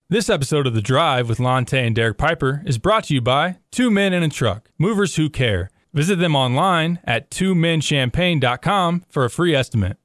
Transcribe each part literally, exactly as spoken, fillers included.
This episode of The Drive with Lonte and Derek Piper is brought to you by Two Men in a Truck, movers who care. Visit them online at two men champagne dot com for a free estimate.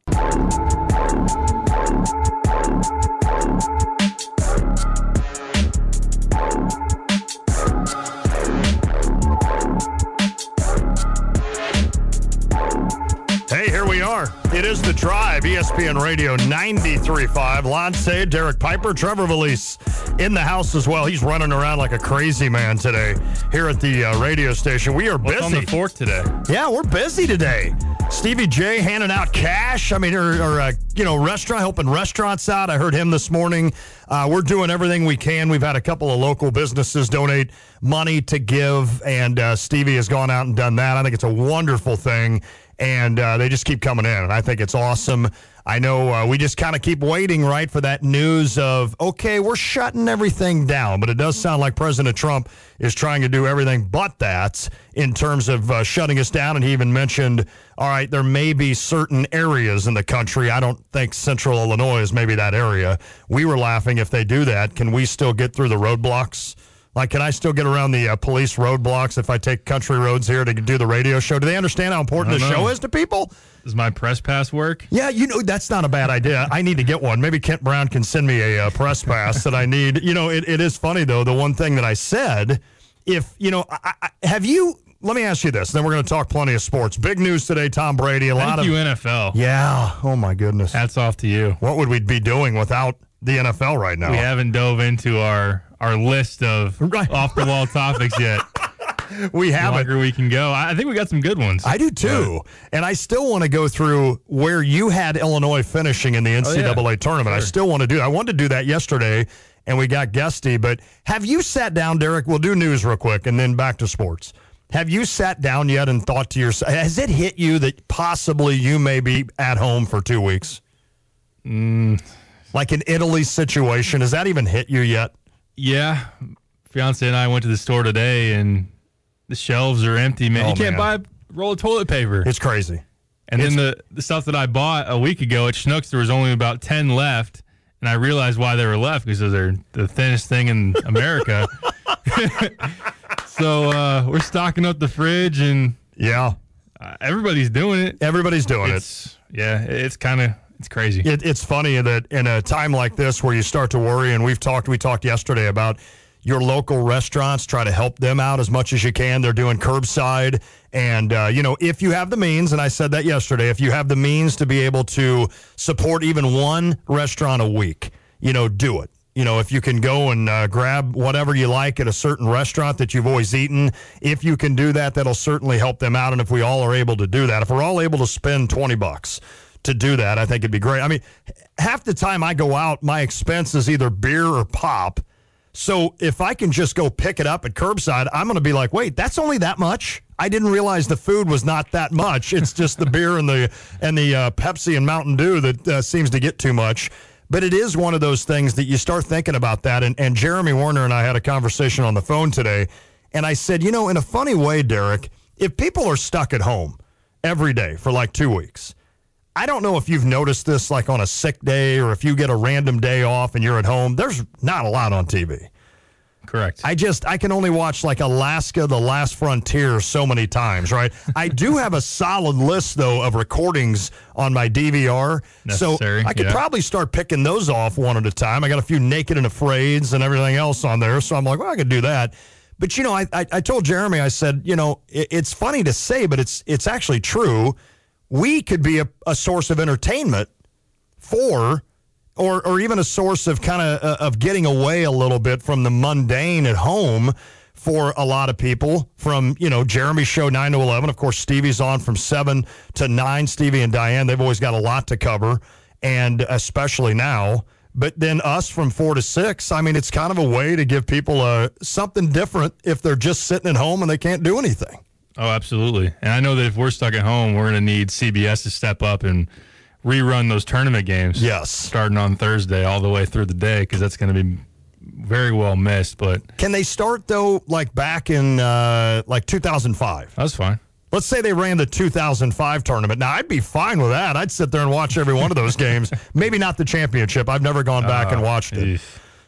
Hey, here we are. It is The Drive, E S P N Radio ninety-three point five. Lonte, Derek Piper, Trevor Valise in the house as well. He's running around like a crazy man today here at the uh, radio station. We are busy. What's on the fork today? Yeah, we're busy today. Stevie J handing out cash. I mean, or, or uh, you know, restaurant, helping restaurants out. I heard him this morning. Uh, we're doing everything we can. We've had a couple of local businesses donate money to give, and uh, Stevie has gone out and done that. I think it's a wonderful thing. And uh, they just keep coming in, and I think it's awesome. I know uh, we just kind of keep waiting, right, for that news of, okay, we're shutting everything down. But it does sound like President Trump is trying to do everything but that in terms of uh, shutting us down. And he even mentioned, all right, there may be certain areas in the country. I don't think Central Illinois is maybe that area. We were laughing, if they do that, can we still get through the roadblocks? Like, can I still get around the uh, police roadblocks if I take country roads here to do the radio show? Do they understand how important the show is to people? Does my press pass work? Yeah, you know, that's not a bad idea. I need to get one. Maybe Kent Brown can send me a uh, press pass that I need. You know, it, it is funny, though, the one thing that I said, if, you know, I, I, have you, let me ask you this, then we're going to talk plenty of sports. Big news today, Tom Brady, a Thank lot of. you, N F L. Yeah, oh my goodness. Hats off to you. What would we be doing without the N F L right now? We haven't dove into our, our list of Right. off-the-wall topics yet. We The haven't. longer we can go. I I think we got some good ones. I do too. And I still want to go through where you had Illinois finishing in the N C double A Oh, yeah. tournament. Sure. I still want to do that. I wanted to do that yesterday, and we got Guesty. But have you sat down, Derek? We'll do news real quick, and then back to sports. Have you sat down yet and thought to yourself, has it hit you that possibly you may be at home for two weeks? Mm. Like an Italy situation. Has that even hit you yet? Yeah. Fiance and I went to the store today, and the shelves are empty, man. Oh, you can't man. buy a roll of toilet paper. It's crazy. And It's- then the, the stuff that I bought a week ago at Schnucks, there was only about ten left. And I realized why they were left, because they're the thinnest thing in America. so uh, we're stocking up the fridge, and Yeah. uh, everybody's doing it. Everybody's doing it. It's, yeah, it's kind of it's crazy. It, it's funny that in a time like this where you start to worry, and we've talked, we talked yesterday about your local restaurants, try to help them out as much as you can. They're doing curbside. And, uh, you know, if you have the means, and I said that yesterday, if you have the means to be able to support even one restaurant a week, you know, do it. You know, if you can go and uh, grab whatever you like at a certain restaurant that you've always eaten, if you can do that, that'll certainly help them out. And if we all are able to do that, if we're all able to spend twenty bucks to do that, I think it'd be great. I mean, half the time I go out, my expense is either beer or pop. So if I can just go pick it up at curbside, I'm going to be like, wait, that's only that much? I didn't realize the food was not that much. It's just the beer and the and the uh, Pepsi and Mountain Dew that uh, seems to get too much. But it is one of those things that you start thinking about that. And, and Jeremy Warner and I had a conversation on the phone today. And I said, you know, in a funny way, Derek, if people are stuck at home every day for like two weeks, I don't know if you've noticed this like on a sick day or if you get a random day off and you're at home, there's not a lot on T V. Correct. I just, I can only watch like Alaska, The Last Frontier so many times, right? I do have a solid list, though, of recordings on my D V R. Necessary, so I could yeah. probably start picking those off one at a time. I got a few Naked and Afraids and everything else on there. So I'm like, well, I could do that. But, you know, I, I, I told Jeremy, I said, you know, it, it's funny to say, but it's it's actually true. We could be a, a source of entertainment for, or or even a source of kind of uh, of getting away a little bit from the mundane at home for a lot of people. From, you know, Jeremy's show nine to eleven. Of course, Stevie's on from seven to nine. Stevie and Diane, they've always got a lot to cover, and especially now. But then us from four to six, I mean, it's kind of a way to give people uh, something different if they're just sitting at home and they can't do anything. Oh, absolutely. And I know that if we're stuck at home, we're going to need C B S to step up and rerun those tournament games. Yes. Starting on Thursday all the way through the day, because that's going to be very well missed. But Can they start, though, like back in uh, like two thousand five? that's fine. Let's say they ran the two thousand five tournament. Now, I'd be fine with that. I'd sit there and watch every one of those games. Maybe not the championship. I've never gone back Uh, and watched it. eesh.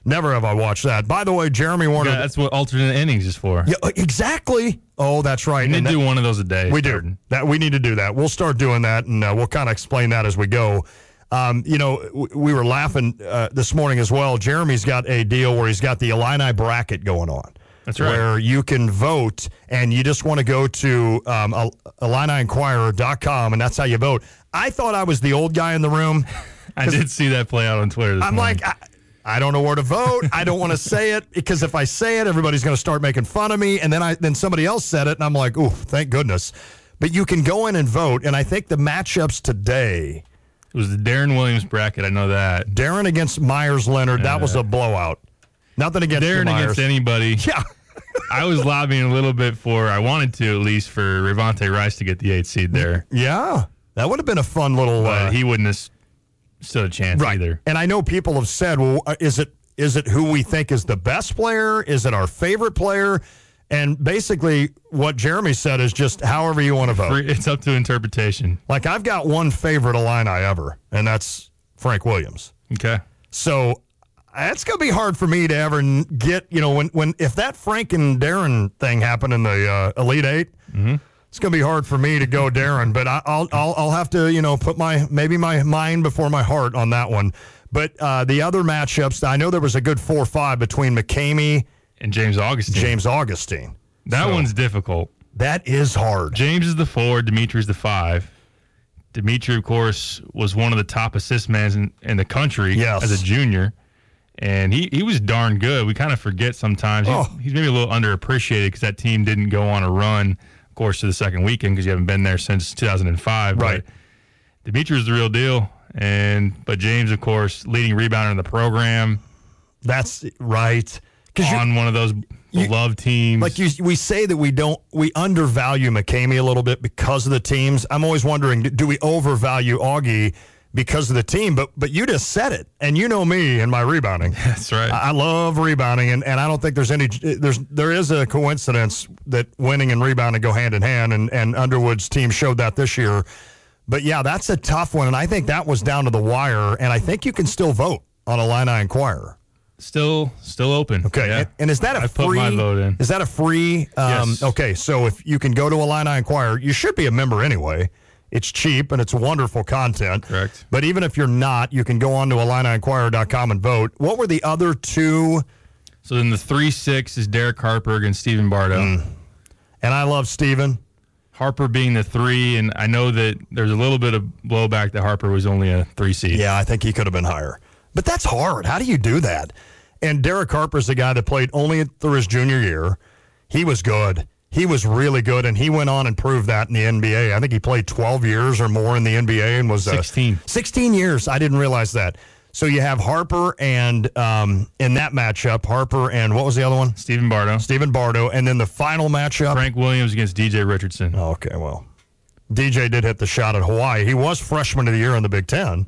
Never have I watched that. By the way, Jeremy Warner. Yeah, that's what alternate innings is for. Yeah, exactly. Oh, that's right. We need and to that, do one of those a day. We starting. do. That we need to do that. We'll start doing that, and uh, we'll kind of explain that as we go. Um, you know, w- we were laughing uh, this morning as well. Jeremy's got a deal where he's got the Illini bracket going on. That's right. Where you can vote, and you just want to go to um, Illini Inquirer dot com, and that's how you vote. I thought I was the old guy in the room. I did see that play out on Twitter this I'm morning. like, I, I don't know where to vote. I don't want to say it because if I say it, everybody's going to start making fun of me. And then I then somebody else said it, and I'm like, ooh, thank goodness. But you can go in and vote, and I think the matchups today. It was the Darren Williams bracket. I know that. Darren against Myers Leonard. Yeah. That was a blowout. Nothing against Darren Myers. against anybody. Yeah. I was lobbying a little bit for, I wanted to at least, for Ravonte Rice to get the eighth seed there. Yeah. That would have been a fun little. But Uh, he wouldn't have stood a chance right. either. And I know people have said, well, is it is it who we think is the best player? Is it our favorite player? And basically what Jeremy said is just however you want to vote. Free- It's up to interpretation. Like, I've got one favorite Illini ever, and that's Frank Williams. Okay. So it's going to be hard for me to ever n- get, you know, when, when if that Frank and Darren thing happened in the uh, Elite Eight, Mm-hmm. it's going to be hard for me to go Darren. But I, I'll, I'll I'll have to, you know, put my maybe my mind before my heart on that one. But uh, the other matchups, I know there was a good four five between McCamey And James Augustine. James Augustine. That So, one's difficult. that is hard. James is the four, Dimitri's the five. Dimitri, of course, was one of the top assist men in, in the country Yes. as a junior. And he, he was darn good. We kind of forget sometimes. He's, Oh. he's maybe a little underappreciated because that team didn't go on a run, of course, to the second weekend because you haven't been there since two thousand five. Right. But Dimitri's the real deal. And But James, of course, leading rebounder in the program. That's right. Because On one of those beloved teams. like you, we say that we don't, we undervalue McCamey a little bit because of the teams. I'm always wondering, do we overvalue Augie because of the team? But but you just said it, and you know me and my rebounding. That's right. I, I love rebounding, and, and I don't think there's any there's there is a coincidence that winning and rebounding go hand in hand, and and Underwood's team showed that this year. But yeah, that's a tough one, and I think that was down to the wire, and I think you can still vote on Illini Inquirer. Still still open. Okay, Yeah. and, and is that a I free? put my vote in. Is that a free? Um, Yes. Okay, so if you can go to Illini Inquirer, you should be a member anyway. It's cheap and it's wonderful content. Correct. But even if you're not, you can go on to Illini Inquirer dot com and vote. What were the other two? So then the three six is Derek Harper against Stephen Bardo. Mm. And I love Steven. Harper being the three, and I know that there's a little bit of blowback that Harper was only a three seed. Yeah, I think he could have been higher. But that's hard. How do you do that? And Derek Harper's the guy that played only through his junior year. He was good. He was really good, and he went on and proved that in the N B A. I think he played twelve years or more in the N B A and was uh, sixteen. sixteen years. I didn't realize that. So you have Harper and um, in that matchup, Harper and what was the other one? Stephen Bardo. Stephen Bardo. And then the final matchup. Frank Williams against D J Richardson. Oh, okay, well, D J did hit the shot at Hawaii. He was freshman of the year in the Big Ten.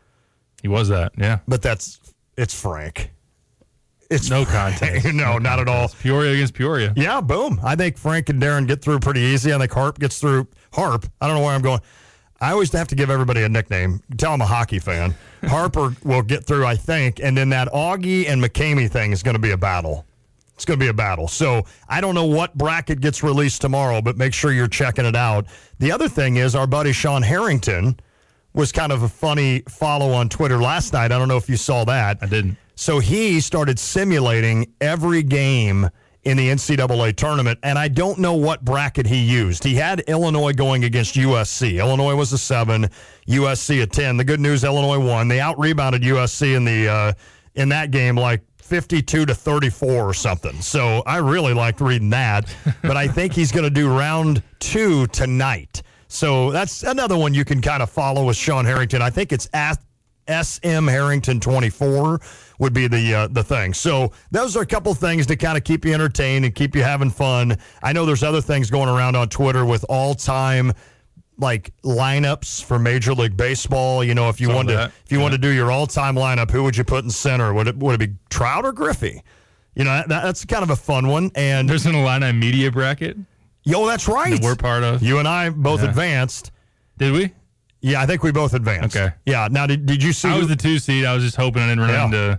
He was that, yeah. But that's it's Frank. It's No Frank. contest. no, not at all. Peoria against Peoria. Yeah, boom. I think Frank and Darren get through pretty easy. I think Harp gets through. Harp. I don't know where I'm going. I always have to give everybody a nickname. Tell them a hockey fan. Harper will get through, I think, and then that Augie and McCamey thing is going to be a battle. It's going to be a battle. So I don't know what bracket gets released tomorrow, but make sure you're checking it out. The other thing is our buddy Sean Harrington was kind of a funny follow on Twitter last night. I don't know if you saw that. I didn't. So he started simulating every game in the N C double A tournament, and I don't know what bracket he used. He had Illinois going against U S C. Illinois was a seven, U S C a ten. The good news, Illinois won. They out-rebounded U S C in the uh, in that game like fifty-two to thirty-four or something. So I really liked reading that, but I think he's going to do round two tonight. So that's another one you can kind of follow with Sean Harrington. I think it's at S M Harrington twenty-four would be the uh, the thing. So those are a couple things to kind of keep you entertained and keep you having fun. I know there's other things going around on Twitter with all-time like lineups for Major League Baseball. You know, if you Saw wanted to, that. if you Yeah. want to do your all-time lineup, who would you put in center? Would it would it be Trout or Griffey? You know, that, that's kind of a fun one. And There's an Illini media bracket yo, that's right. that we're part of. You and I both Yeah. advanced. Did we? Yeah, I think we both advanced. Okay. Yeah. Now, did, did you see? I who- was the two seed. I was just hoping I didn't run Yeah. into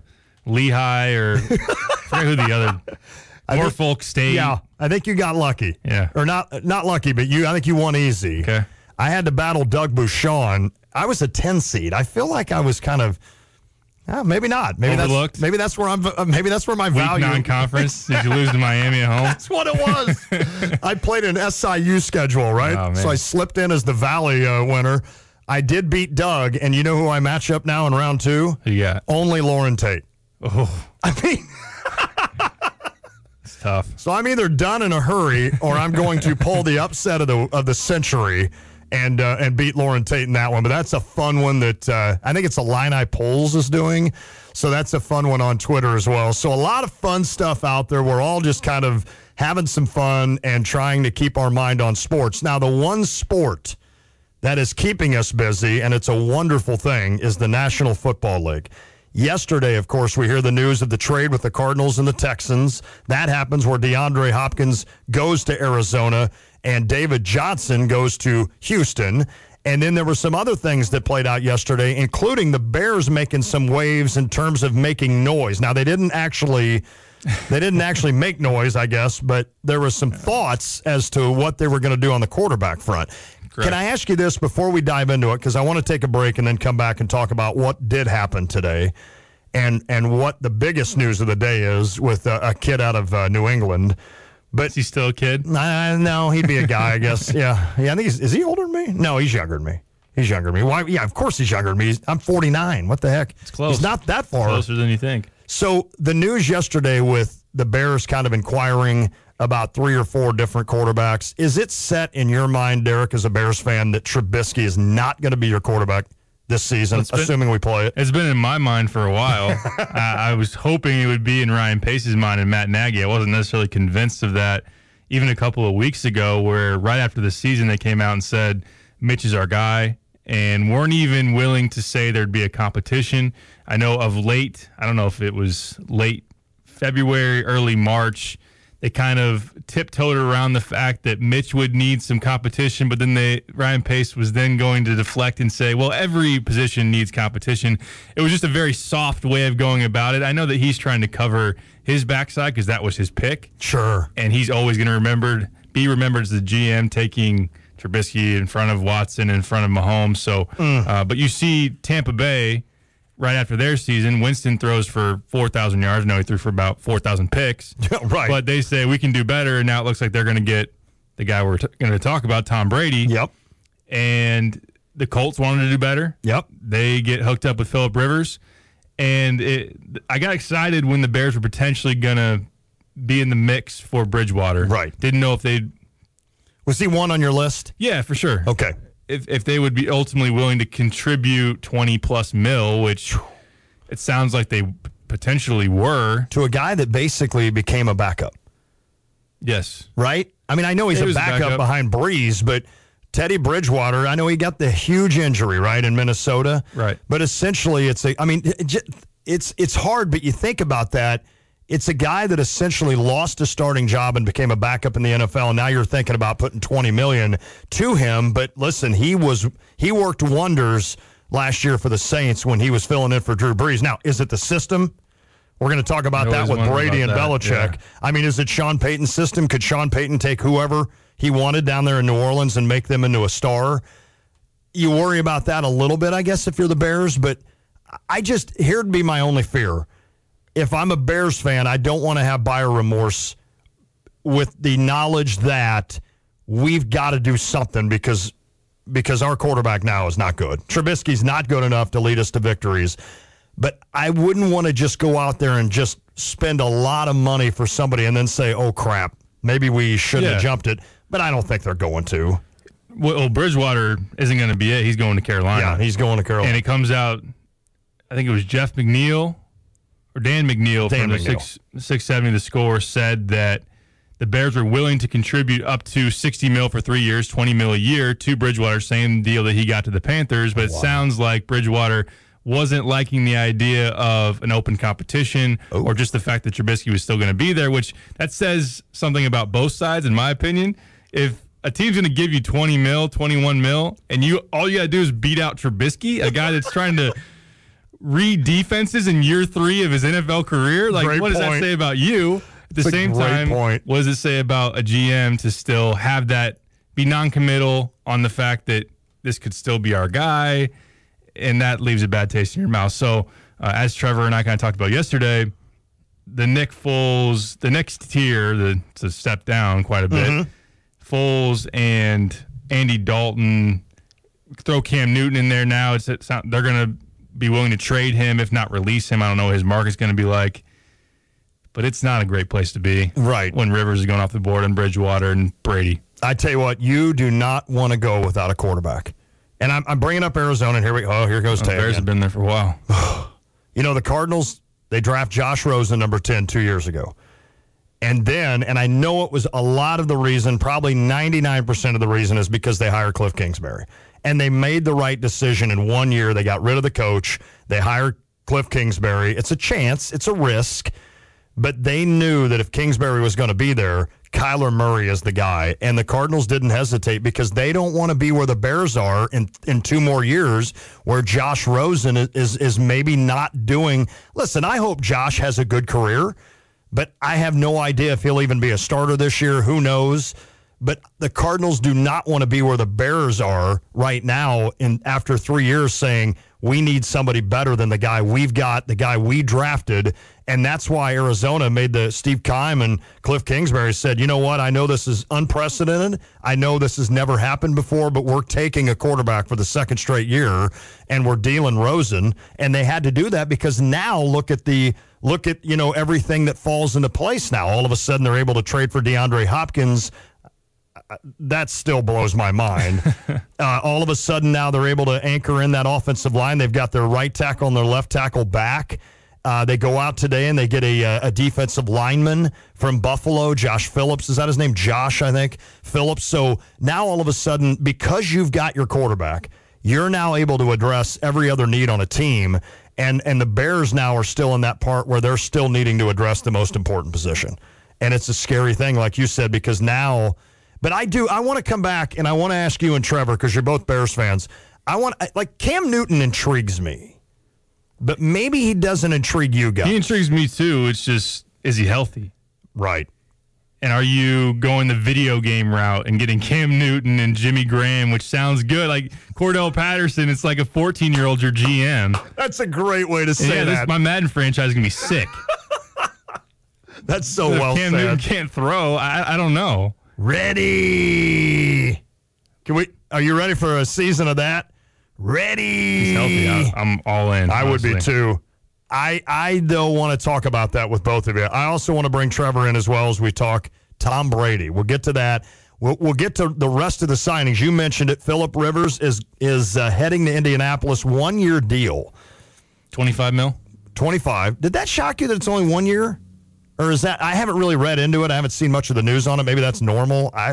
Lehigh or I forget who the other Norfolk State. Yeah, I think you got lucky. Yeah. Or not not lucky, but you I think you won easy. Okay. I had to battle Doug Bouchon. I was a ten seed. I feel like I was kind of uh, maybe not. Maybe Overlooked. that's maybe that's where I'm uh, maybe that's where my Week value non-conference. Did you lose to Miami at home? That's what it was. I played an S I U schedule, right? Oh, man. So I slipped in as the Valley uh, winner. I did beat Doug, and you know who I match up now in round two? Who you got? Only Lauren Tate. Oh, I mean, it's tough. so I'm either done in a hurry, or I'm going to pull the upset of the of the century and uh, and beat Lauren Tate in that one. But that's a fun one that uh, I think it's Illini Polls is doing. So that's a fun one on Twitter as well. So a lot of fun stuff out there. We're all just kind of having some fun and trying to keep our mind on sports. Now, the one sport that is keeping us busy, and it's a wonderful thing, is the National Football League. Yesterday, of course, we hear the news of the trade with the Cardinals and the Texans. That happens where DeAndre Hopkins goes to Arizona and David Johnson goes to Houston. And then there were some other things that played out yesterday, including the Bears making some waves in terms of making noise. Now, they didn't actually they didn't actually make noise, I guess, but there was some thoughts as to what they were going to do on the quarterback front. Correct. Can I ask you this before we dive into it? Because I want to take a break and then come back and talk about what did happen today and and what the biggest news of the day is with a, a kid out of uh, New England. But is he still a kid? Uh, no, he'd be a guy, I guess. Yeah. Yeah, I think he's, is he older than me? No, he's younger than me. He's younger than me. Why? Yeah, of course he's younger than me. He's, I'm forty-nine. What the heck? It's close. He's not that far. Closer than you think. So the news yesterday with the Bears kind of inquiring about three or four different quarterbacks. Is it set in your mind, Derek, as a Bears fan, that Trubisky is not going to be your quarterback this season, been, assuming we play it? It's been in my mind for a while. I, I was hoping it would be in Ryan Pace's mind and Matt Nagy. I wasn't necessarily convinced of that even a couple of weeks ago, where right after the season they came out and said, Mitch is our guy, and weren't even willing to say there'd be a competition. I know of late, I don't know if it was late February, early March, they kind of tiptoed around the fact that Mitch would need some competition, but then they Ryan Pace was then going to deflect and say, well, every position needs competition. It was just a very soft way of going about it. I know that he's trying to cover his backside because that was his pick. Sure. And he's always going to remembered, be remembered as the G M taking Trubisky in front of Watson, in front of Mahomes. So, mm. uh, but you see Tampa Bay right after their season, Winston throws for four thousand yards. No, he threw for about four thousand picks. Right. But they say we can do better, and now it looks like they're going to get the guy we're t- going to talk about, Tom Brady. Yep. And the Colts wanted to do better. Yep. They get hooked up with Phillip Rivers. And it, I got excited when the Bears were potentially going to be in the mix for Bridgewater. Right. Didn't know if they'd... Was he one on your list? Yeah, for sure. Okay. If if they would be ultimately willing to contribute twenty plus mil, which it sounds like they potentially were. To a guy that basically became a backup. Yes. Right? I mean, I know he's It a was a backup, backup behind Breeze, but Teddy Bridgewater, I know he got the huge injury, right, in Minnesota. Right. But essentially, it's a, I mean, it's it's hard, but you think about that. It's a guy that essentially lost a starting job and became a backup in the N F L, and now you're thinking about putting twenty million dollars to him. But listen, he was he worked wonders last year for the Saints when he was filling in for Drew Brees. Now, is it the system? We're going to talk about that with Brady and that, Belichick. Yeah. I mean, is it Sean Payton's system? Could Sean Payton take whoever he wanted down there in New Orleans and make them into a star? You worry about that a little bit, I guess, if you're the Bears. But I just, here'd be my only fear. If I'm a Bears fan, I don't want to have buyer remorse with the knowledge that we've got to do something because because our quarterback now is not good. Trubisky's not good enough to lead us to victories. But I wouldn't want to just go out there and just spend a lot of money for somebody and then say, oh, crap, maybe we shouldn't yeah. have jumped it. But I don't think they're going to. Well, Bridgewater isn't going to be it. He's going to Carolina. Yeah, he's going to Carolina. And it comes out, I think it was Jeff McNeil or Dan McNeil Dan from the McNeil. six, six seventy The Score said that the Bears were willing to contribute up to sixty mil for three years, twenty mil a year to Bridgewater, same deal that he got to the Panthers. But it wow. sounds like Bridgewater wasn't liking the idea of an open competition Ooh. or just the fact that Trubisky was still going to be there, which that says something about both sides, in my opinion. If a team's going to give you twenty mil, twenty-one mil, and you all you got to do is beat out Trubisky, a guy that's trying to read defenses in year three of his N F L career? Like, Great what does point. that say about you? At the It's a same great time, point. what does it say about a G M to still have that, be non-committal on the fact that this could still be our guy, and that leaves a bad taste in your mouth. So, uh, as Trevor and I kind of talked about yesterday, the Nick Foles, the next tier, the, it's a step down quite a bit. Mm-hmm. Foles and Andy Dalton, throw Cam Newton in there now. It's, it's not, they're going to be willing to trade him, if not release him. I don't know what his market's going to be like. But it's not a great place to be. Right. When Rivers is going off the board and Bridgewater and Brady. I tell you what, you do not want to go without a quarterback. And I'm, I'm bringing up Arizona, and here we oh, here goes The Tay Bears again. have been there for a while. You know, the Cardinals, they draft Josh Rosen, number ten, two years ago. And then, and I know it was a lot of the reason, probably ninety-nine percent of the reason is because they hired Cliff Kingsbury. And they made the right decision in one year. They got rid of the coach. They hired Cliff Kingsbury. It's a chance. It's a risk. But they knew that if Kingsbury was going to be there, Kyler Murray is the guy. And the Cardinals didn't hesitate because they don't want to be where the Bears are in, in two more years, where Josh Rosen is, is, is maybe not doing. Listen, I hope Josh has a good career, but I have no idea if he'll even be a starter this year. Who knows? But the Cardinals do not want to be where the Bears are right now in after three years saying, we need somebody better than the guy we've got, the guy we drafted. And that's why Arizona made the Steve Keim and Cliff Kingsbury said, you know what, I know this is unprecedented. I know this has never happened before, but we're taking a quarterback for the second straight year, and we're dealing Rosen. And they had to do that because now look at the look at, you know, everything that falls into place now. All of a sudden they're able to trade for DeAndre Hopkins. That still blows my mind. uh, all of a sudden now they're able to anchor in that offensive line. They've got their right tackle and their left tackle back. Uh, they go out today and they get a, a defensive lineman from Buffalo, Josh Phillips. Is that his name? Josh, I think. Phillips. So now all of a sudden, because you've got your quarterback, you're now able to address every other need on a team. And, and the Bears now are still in that part where they're still needing to address the most important position. And it's a scary thing, like you said, because now – but I do. I want to come back, and I want to ask you and Trevor, because you're both Bears fans. I want like Cam Newton intrigues me, but maybe he doesn't intrigue you guys. He intrigues me too. It's just, is he healthy? Right. And are you going the video game route and getting Cam Newton and Jimmy Graham, which sounds good, like Cordell Patterson? It's like a fourteen-year-old your G M. That's a great way to say yeah, that. This, my Madden franchise is gonna be sick. That's so so well Cam said. Newton can't throw. I, I don't know. Ready? Can we? Are you ready for a season of that? Ready? He's healthy. I, I'm all in. I honestly. would be too. I I though want to talk about that with both of you. I also want to bring Trevor in as well as we talk Tom Brady. We'll get to that. We'll, we'll get to the rest of the signings. You mentioned it. Phillip Rivers is is uh, heading to Indianapolis, one year deal, twenty-five mil. twenty-five. Did that shock you that it's only one year? Or is that, I haven't really read into it. I haven't seen much of the news on it. Maybe that's normal. I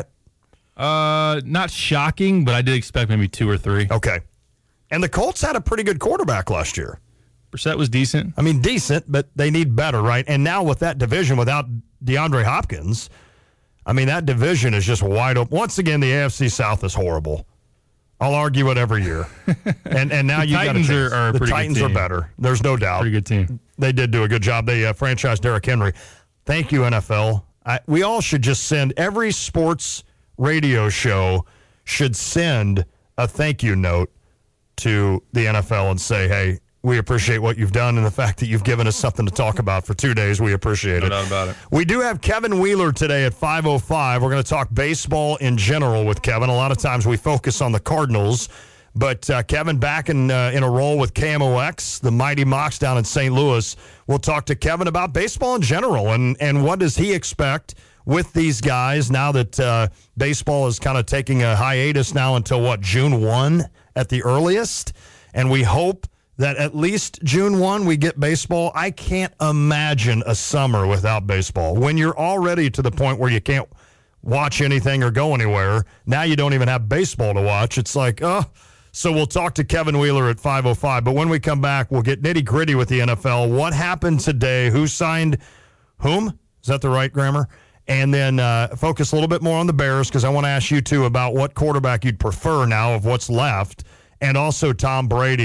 Uh, not shocking, but I did expect maybe two or three. Okay. And the Colts had a pretty good quarterback last year. Brissett was decent. I mean, decent, but they need better, right? And now with that division, without DeAndre Hopkins, I mean, that division is just wide open. Once again, the A F C South is horrible. I'll argue it every year. And and now The you got Titans are, are a the pretty Titans good are team. better. There's no doubt. Pretty good team. They did do a good job. They uh, franchised Derrick Henry. Thank you, N F L. I, we all should just send, every sports radio show should send a thank you note to the N F L and say, hey, we appreciate what you've done and the fact that you've given us something to talk about for two days. We appreciate No it. doubt about it. We do have Kevin Wheeler today at five oh five. We're going to talk baseball in general with Kevin. A lot of times we focus on the Cardinals. But uh, Kevin back in uh, in a role with K M O X, the Mighty Mocs down in Saint Louis. We'll talk to Kevin about baseball in general and, and what does he expect with these guys now that uh, baseball is kind of taking a hiatus now until, what, June first at the earliest? And we hope that at least June first we get baseball. I can't imagine a summer without baseball. When you're already to the point where you can't watch anything or go anywhere, now you don't even have baseball to watch. It's like, oh... So we'll talk to Kevin Wheeler at five oh five. But when we come back, we'll get nitty-gritty with the N F L. What happened today? Who signed whom? Is that the right grammar? And then uh, focus a little bit more on the Bears because I want to ask you, too, about what quarterback you'd prefer now of what's left. And also Tom Brady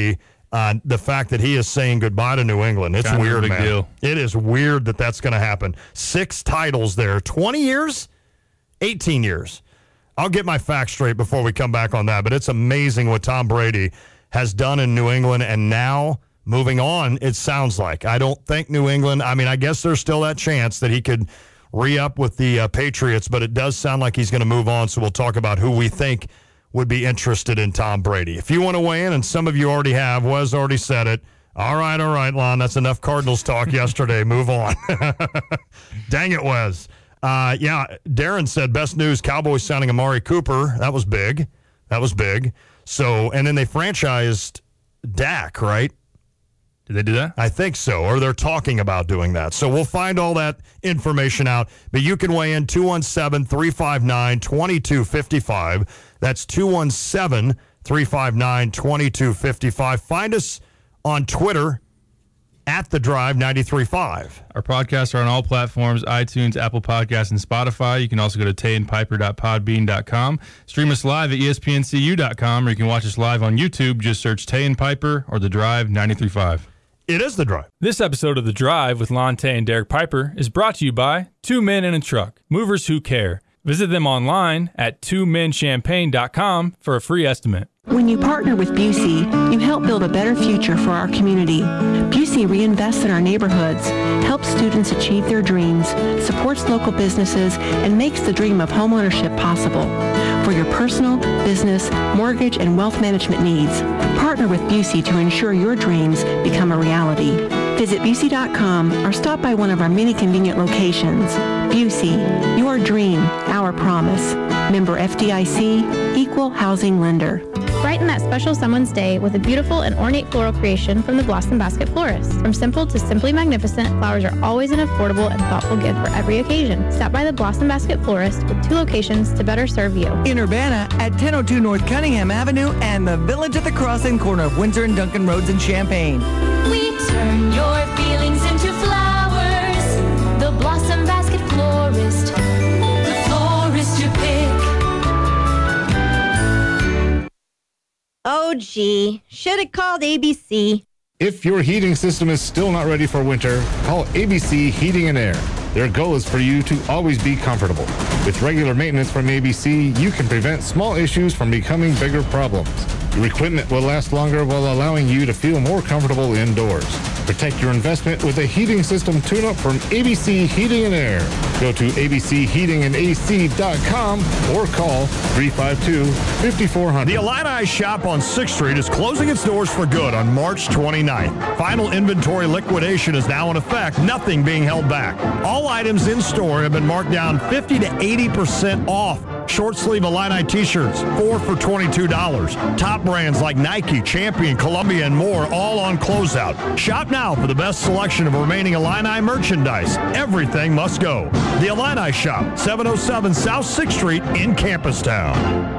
Uh, the fact that he is saying goodbye to New England, it's kind weird, of a big man. Deal. It is weird that that's going to happen. Six titles there. twenty years? eighteen years. I'll get my facts straight before we come back on that, but it's amazing what Tom Brady has done in New England, and now moving on, it sounds like. I don't think New England, I mean, I guess there's still that chance that he could re-up with the uh, Patriots, but it does sound like he's going to move on, so we'll talk about who we think would be interested in Tom Brady. If you want to weigh in, and some of you already have, Wes already said it. All right, all right, Lon, that's enough Cardinals talk yesterday. Move on. Dang it, Wes. Uh, yeah, Darren said best news, Cowboys signing Amari Cooper. That was big. That was big. So, and then they franchised Dak, right? Did they do that? I think so, or they're talking about doing that. So we'll find all that information out. But you can weigh in two one seven, three five nine, two two five five. That's two one seven, three five nine, two two five five. Find us on Twitter at The Drive ninety-three point five. Our podcasts are on all platforms, iTunes, Apple Podcasts, and Spotify. You can also go to tay and piper dot podbean dot com. Stream us live at E S P N C U dot com, or you can watch us live on YouTube. Just search Tay and Piper or The Drive ninety-three point five. It is The Drive. This episode of The Drive with Lon Tay and Derek Piper is brought to you by Two Men in a Truck, movers who care. Visit them online at two men champagne dot com for a free estimate. When you partner with Busey, you help build a better future for our community. Busey reinvests in our neighborhoods, helps students achieve their dreams, supports local businesses, and makes the dream of homeownership possible. For your personal, business, mortgage, and wealth management needs, partner with Busey to ensure your dreams become a reality. Visit Busey dot com or stop by one of our many convenient locations. Busey, your dream, our promise. Member F D I C, Equal Housing Lender. Brighten that special someone's day with a beautiful and ornate floral creation from the Blossom Basket Florist. From simple to simply magnificent, flowers are always an affordable and thoughtful gift for every occasion. Stop by the Blossom Basket Florist with two locations to better serve you. In Urbana at ten oh two North Cunningham Avenue and the Village at the Crossing, corner of Windsor and Duncan Roads in Champaign. We turn your feelings into flowers. The Blossom Basket Florist. The florist you pick. Oh, gee. Should have called A B C. If your heating system is still not ready for winter, call A B C Heating and Air. Their goal is for you to always be comfortable. With regular maintenance from A B C, you can prevent small issues from becoming bigger problems. Your equipment will last longer while allowing you to feel more comfortable indoors. Protect your investment with a heating system tune-up from A B C Heating and Air. Go to A B C heating and A C dot com or call three five two, five four zero zero. The Illini shop on sixth Street is closing its doors for good on March twenty-ninth. Final inventory liquidation is now in effect, nothing being held back. All items in store have been marked down fifty to eighty percent off. Short sleeve Illini t-shirts, four for twenty-two dollars. Top brands like Nike, Champion, Columbia, and more, all on closeout. Shop now for the best selection of remaining Illini merchandise. Everything must go. The Illini Shop, seven oh seven South sixth Street in Campustown.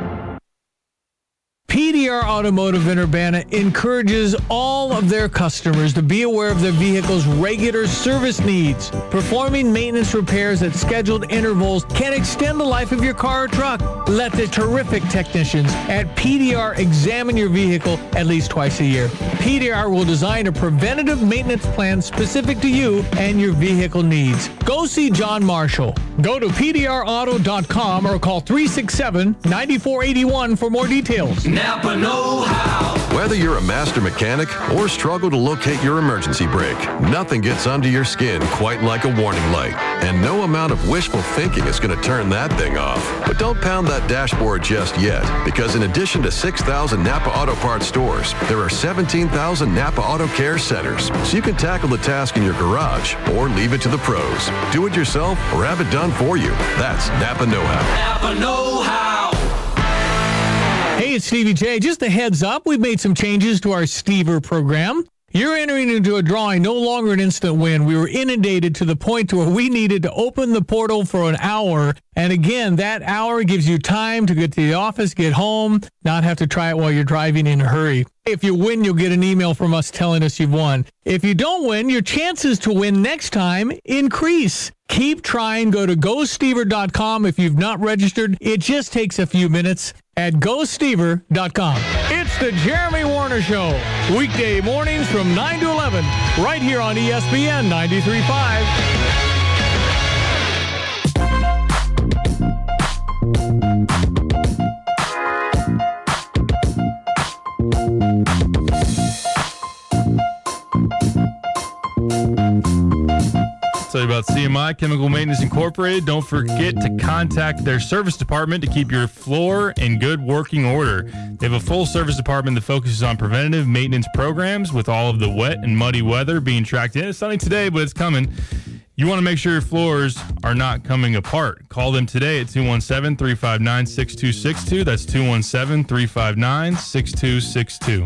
P D R Automotive in Urbana encourages all of their customers to be aware of their vehicle's regular service needs. Performing maintenance repairs at scheduled intervals can extend the life of your car or truck. Let the terrific technicians at P D R examine your vehicle at least twice a year. P D R will design a preventative maintenance plan specific to you and your vehicle needs. Go see John Marshall. Go to P D R auto dot com or call three six seven, nine four eight one for more details. Napa know-how. Whether you're a master mechanic or struggle to locate your emergency brake, nothing gets under your skin quite like a warning light. And no amount of wishful thinking is going to turn that thing off. But don't pound that dashboard just yet, because in addition to six thousand Napa Auto Parts stores, there are seventeen thousand Napa Auto Care centers, so you can tackle the task in your garage or leave it to the pros. Do it yourself or have it done for you. That's Napa know-how. Napa know-how. Hey, it's Stevie J. Just a heads up, we've made some changes to our Stever program. You're entering into a drawing, no longer an instant win. We were inundated to the point where we needed to open the portal for an hour. And again, that hour gives you time to get to the office, get home, not have to try it while you're driving in a hurry. If you win, you'll get an email from us telling us you've won. If you don't win, your chances to win next time increase. Keep trying. Go to go stever dot com if you've not registered. It just takes a few minutes at go stever dot com. It's The Jeremy Warner Show. Weekday mornings from nine to eleven, right here on E S P N ninety-three point five. Tell you about C M I, Chemical Maintenance Incorporated. Don't forget to contact their service department to keep your floor in good working order. They have a full service department that focuses on preventative maintenance programs with all of the wet and muddy weather being tracked in. It's sunny today, but it's coming. You want to make sure your floors are not coming apart. Call them today at two one seven, three five nine, six two six two. That's two one seven, three five nine, six two six two.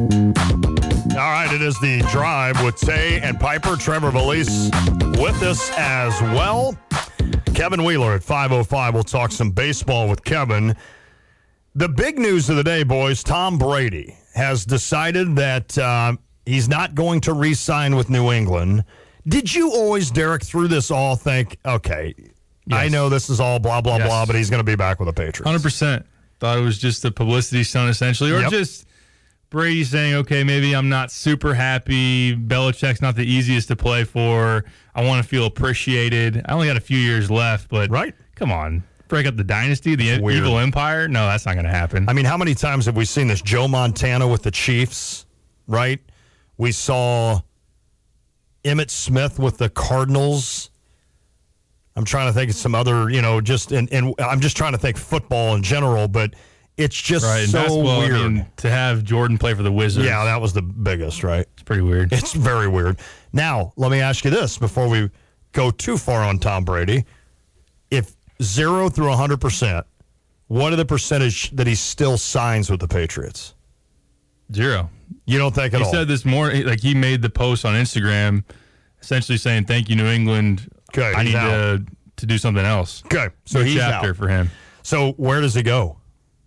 All right, it is the Drive with Tay and Piper. Trevor Valise with us as well. Kevin Wheeler at five oh five. We'll talk some baseball with Kevin. The big news of the day, boys, Tom Brady has decided that uh, he's not going to re-sign with New England. Did you always, Derek, through this all think, okay, yes. I know this is all blah, blah, yes. blah, but he's going to be back with the Patriots? one hundred percent. Thought it was just a publicity stunt, essentially, or yep. just Brady saying, okay, maybe I'm not super happy. Belichick's not the easiest to play for. I want to feel appreciated. I only got a few years left, but right. come on. Break up the dynasty, the e- evil empire? No, that's not going to happen. I mean, how many times have we seen this? Joe Montana with the Chiefs, right? We saw Emmitt Smith with the Cardinals. I'm trying to think of some other, you know, just, and, and I'm just trying to think football in general, but it's just right, so weird. I mean, to have Jordan play for the Wizards. Yeah, that was the biggest, right? It's pretty weird. It's very weird. Now, let me ask you this before we go too far on Tom Brady. If zero through one hundred percent, what are the percentage that he still signs with the Patriots? Zero. You don't think at he all? He said this morning, like he made the post on Instagram essentially saying, thank you, New England. Okay, I need out. to to do something else. Okay, so New he's chapter out. for him. So where does he go?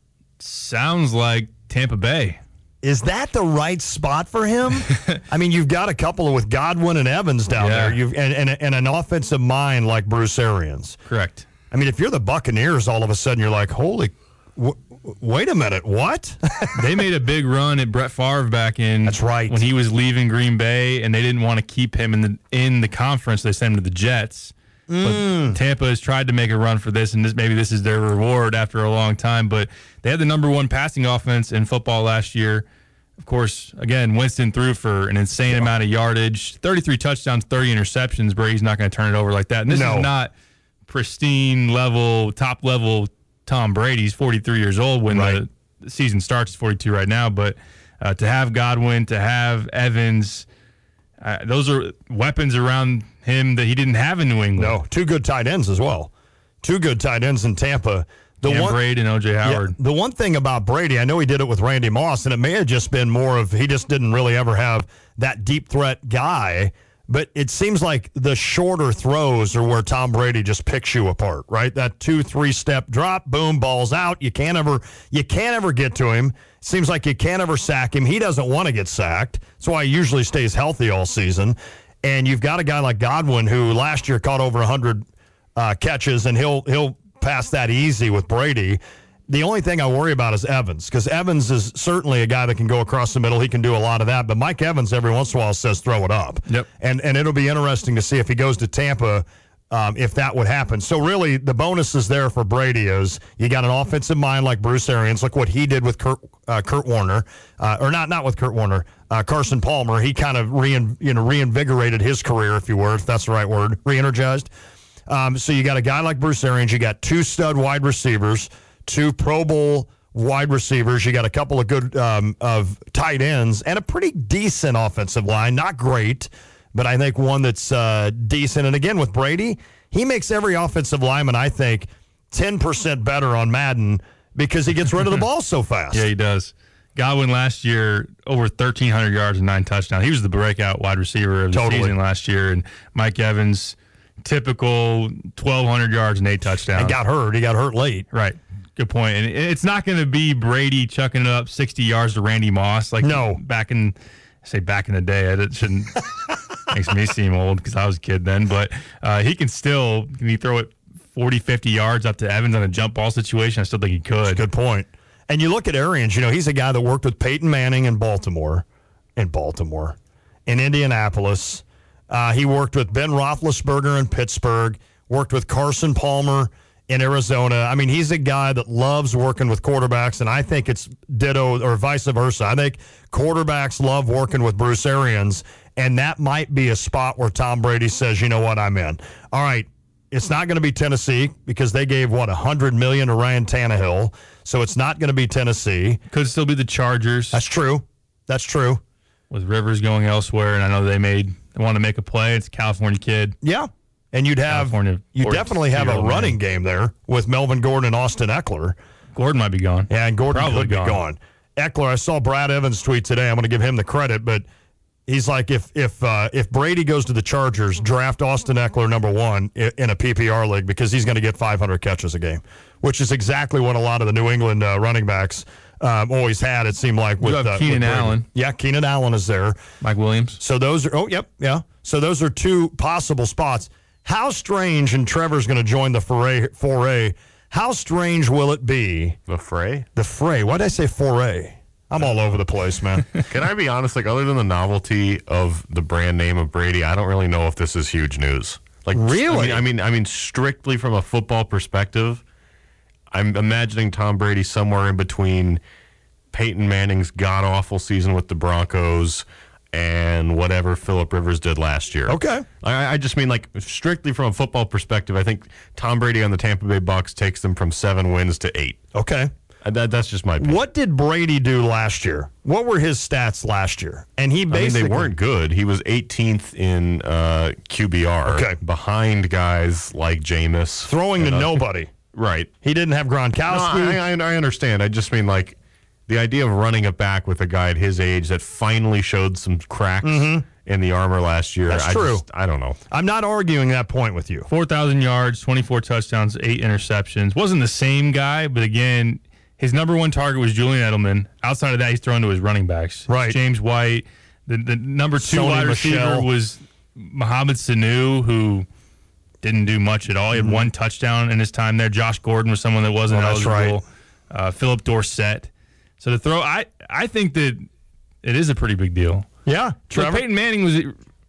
Sounds like Tampa Bay. Is that the right spot for him? I mean, you've got a couple with Godwin and Evans down yeah. there, You've and, and and an offensive mind like Bruce Arians. Correct. I mean, if you're the Buccaneers, all of a sudden you're like, holy, w- wait a minute, what? They made a big run at Brett Favre back in. That's right. When he was leaving Green Bay, and they didn't want to keep him in the in the conference. They sent him to the Jets. Mm. But Tampa has tried to make a run for this, and this maybe this is their reward after a long time. But they had the number one passing offense in football last year. Of course, again, Winston threw for an insane yeah. amount of yardage, thirty-three touchdowns, thirty interceptions. Brady's not going to turn it over like that. And this no. is not pristine level, top level Tom Brady. He's forty-three years old when right. the season starts. He's forty-two right now. But uh, to have Godwin, to have Evans, uh, those are weapons around him that he didn't have in New England. No, two good tight ends as well. Two good tight ends in Tampa. The Cam one, Brady and O J Howard. Yeah, the one thing about Brady, I know he did it with Randy Moss, and it may have just been more of he just didn't really ever have that deep threat guy. But it seems like the shorter throws are where Tom Brady just picks you apart, right? That two, three step drop, boom, ball's out. You can't ever, you can't ever get to him. Seems like you can't ever sack him. He doesn't want to get sacked. That's why he usually stays healthy all season. And you've got a guy like Godwin who last year caught over one hundred uh, catches, and he'll he'll pass that easy with Brady. The only thing I worry about is Evans, because Evans is certainly a guy that can go across the middle. He can do a lot of that. But Mike Evans every once in a while says throw it up. Yep. And and it'll be interesting to see if he goes to Tampa, um, if that would happen. So really the bonus is there for Brady is you got an offensive mind like Bruce Arians. Look what he did with Kurt, uh, Kurt Warner. Uh, or not not with Kurt Warner. Uh, Carson Palmer. He kind of rein, you know, reinvigorated his career, if you were, if that's the right word, re-energized. Um, so you got a guy like Bruce Arians. You got two stud wide receivers, two Pro Bowl wide receivers. You got a couple of good um, of tight ends and a pretty decent offensive line. Not great, but I think one that's uh, decent. And again, with Brady, he makes every offensive lineman, I think, ten percent better on Madden because he gets rid of the ball so fast. Yeah, he does. Godwin last year, over thirteen hundred yards and nine touchdowns. He was the breakout wide receiver of the totally. season last year. And Mike Evans, typical twelve hundred yards and eight touchdowns. And got hurt. He got hurt late. Right. Good point. And it's not going to be Brady chucking it up sixty yards to Randy Moss. Like no. Back in, I say back in the day, it shouldn't, makes me seem old because I was a kid then. But uh, he can still, can he throw it forty, fifty yards up to Evans on a jump ball situation? I still think he could. That's a good point. And you look at Arians, you know, he's a guy that worked with Peyton Manning in Baltimore, in Baltimore, in Indianapolis. Uh, he worked with Ben Roethlisberger in Pittsburgh, worked with Carson Palmer in Arizona. I mean, he's a guy that loves working with quarterbacks, and I think it's ditto or vice versa. I think quarterbacks love working with Bruce Arians, and that might be a spot where Tom Brady says, you know what, I'm in. All right, it's not going to be Tennessee because they gave, what, one hundred million dollars to Ryan Tannehill, so it's not going to be Tennessee. Could still be the Chargers. That's true. That's true. With Rivers going elsewhere, and I know they made they want to make a play. It's a California kid. Yeah. And you'd have California you definitely have a running man. game there with Melvin Gordon and Austin Eckler. Gordon might be gone. Yeah, and Gordon Probably could be gone. gone. Eckler, I saw Brad Evans tweet today. I'm going to give him the credit, but he's like, if if uh, if Brady goes to the Chargers, draft Austin Eckler number one in a P P R league because he's going to get five hundred catches a game, which is exactly what a lot of the New England uh, running backs um, always had. It seemed like with you have uh, Keenan with Allen. Yeah, Keenan Allen is there. Mike Williams. So those are. Oh, yep, yeah. So those are two possible spots. How strange, and Trevor's going to join the foray, foray. How strange will it be? The fray? The fray. Why did I say foray? I'm all over the place, man. Can I be honest? Like, other than the novelty of the brand name of Brady, I don't really know if this is huge news. Like, really? I mean, I mean, I mean, strictly from a football perspective, I'm imagining Tom Brady somewhere in between Peyton Manning's god-awful season with the Broncos and whatever Phillip Rivers did last year. Okay. I, I just mean, like, strictly from a football perspective, I think Tom Brady on the Tampa Bay Bucs takes them from seven wins to eight. Okay. Uh, That, that's just my opinion. What did Brady do last year? What were his stats last year? And he basically... I mean, they weren't good. He was eighteenth in uh, Q B R. Okay. Behind guys like Jameis. Throwing to and, uh, nobody. Right. He didn't have Gronkowski. No, I, I, I understand. I just mean, like, the idea of running it back with a guy at his age that finally showed some cracks Mhm. in the armor last year. That's I true. Just, I don't know. I'm not arguing that point with you. four thousand yards, twenty-four touchdowns, eight interceptions. Wasn't the same guy, but again, his number one target was Julian Edelman. Outside of that, he's thrown to his running backs. Right. James White. The, the number two Sony wide receiver Michel. was Mohamed Sanu, who didn't do much at all. He had Mhm. one touchdown in his time there. Josh Gordon was someone that wasn't Oh, that's eligible. Uh, Philip Dorsett. So to throw, I, I think that it is a pretty big deal. Yeah. So Trevor? Peyton Manning was,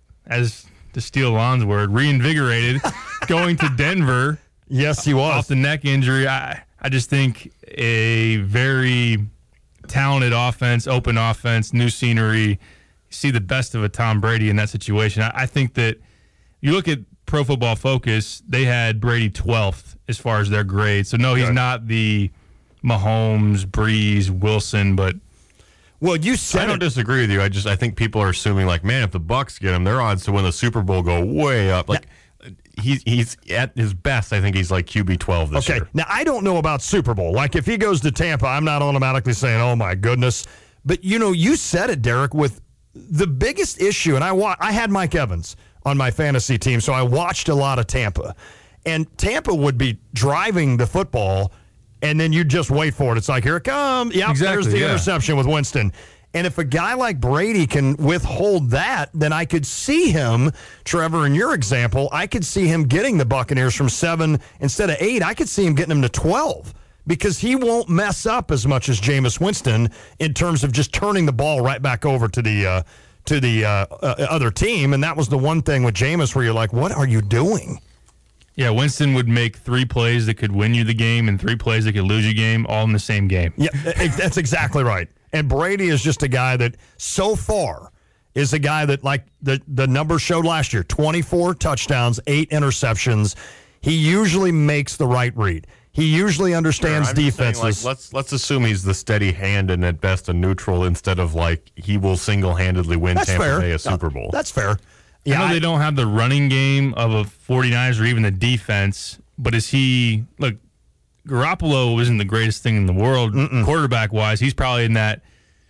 as to steal Lon's word, reinvigorated going to Denver. Yes, he was. Off the neck injury. I, I just think a very talented offense, open offense, new scenery. You see the best of a Tom Brady in that situation. I, I think that you look at Pro Football Focus, they had Brady twelfth as far as their grade. So, no, he's Okay. not the Mahomes, Breeze, Wilson, but well, you I said don't it. disagree with you. I just I think people are assuming, like, man, if the Bucks get him, their odds to win the Super Bowl go way up. Like, he's he's at his best. I think he's like Q B twelve this Okay. year. Now, I don't know about Super Bowl. Like, if he goes to Tampa, I'm not automatically saying, oh, my goodness. But, you know, you said it, Derek, with the biggest issue, and I wa- I had Mike Evans on my fantasy team, so I watched a lot of Tampa. And Tampa would be driving the football, and then you'd just wait for it. It's like, here it comes. Yep, Exactly, there's the yeah. interception with Winston. And if a guy like Brady can withhold that, then I could see him, Trevor, in your example, I could see him getting the Buccaneers from seven instead of eight. I could see him getting them to twelve because he won't mess up as much as Jameis Winston in terms of just turning the ball right back over to the uh, to the uh, uh, other team. And that was the one thing with Jameis where you're like, what are you doing? yeah, Winston would make three plays that could win you the game and three plays that could lose you game all in the same game. Yeah, that's exactly right. And Brady is just a guy that so far is a guy that, like the, the numbers showed last year, twenty-four touchdowns, eight interceptions. He usually makes the right read. He usually understands Sure, I'm just saying, defenses. like, let's let's assume he's the steady hand and at best a neutral instead of like he will single handedly win That's Tampa fair. Bay a Super Bowl. That's fair. I know I- they don't have the running game of a 49ers or even the defense, but is he, look, Garoppolo isn't the greatest thing in the world quarterback-wise. He's probably in that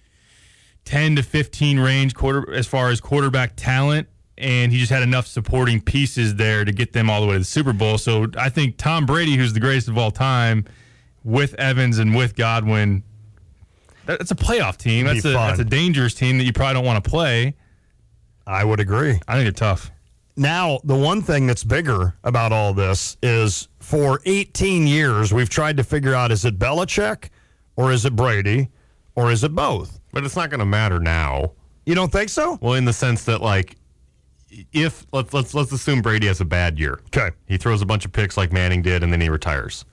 ten to fifteen range quarter as far as quarterback talent, and he just had enough supporting pieces there to get them all the way to the Super Bowl. So I think Tom Brady, who's the greatest of all time, with Evans and with Godwin, that- that's a playoff team. It'd That's be a, fun. that's a dangerous team that you probably don't want to play. I would agree. I think they're tough. Now, the one thing that's bigger about all this is for eighteen years, we've tried to figure out, is it Belichick or is it Brady, or is it both? But it's not going to matter now. You don't think so? Well, in the sense that, like, if let's let's let's assume Brady has a bad year. Okay. He throws a bunch of picks like Manning did, and then he retires.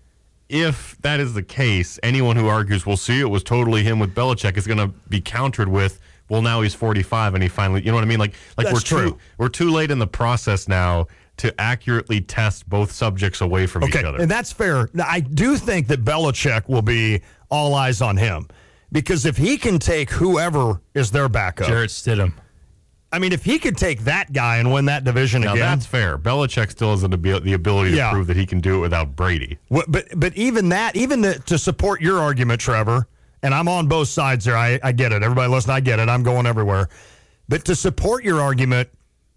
If that is the case, anyone who argues, "We'll see, it was totally him with Belichick," is going to be countered with, "Well, now he's forty-five, and he finally," you know what I mean? Like, like That's we're true. too we're too late in the process now to accurately test both subjects away from Okay, each other. and that's fair. Now, I do think that Belichick will be all eyes on him because if he can take whoever is their backup, Jarrett Stidham. I mean, if he could take that guy and win that division now again, that's fair. Belichick still has the abil- the ability to Yeah. prove that he can do it without Brady. What, but but even that, even the, to support your argument, Trevor, and I'm on both sides there. I, I get it. Everybody listen, I get it. I'm going everywhere. But to support your argument,